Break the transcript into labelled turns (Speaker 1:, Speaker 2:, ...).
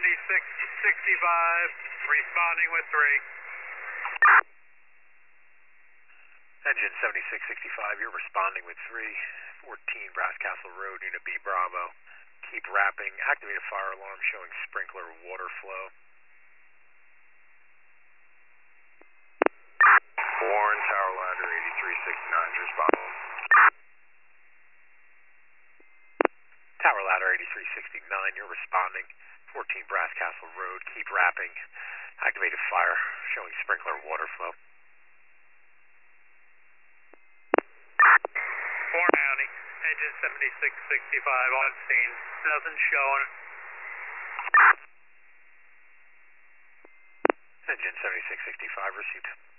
Speaker 1: responding with 3.
Speaker 2: Engine 7665, you're responding with 3. 14 Brass Castle Road, Unit B Bravo. Keep rapping. Activate a fire alarm showing sprinkler water flow.
Speaker 3: Warren, Tower Ladder 8369, responding.
Speaker 2: Tower Ladder 8369, you're responding. 14 Brass Castle Road, keep rapping. Activate a fire showing sprinkler water flow.
Speaker 1: Warren County, engine 7665 on scene. Nothing showing.
Speaker 2: Engine 7665 received.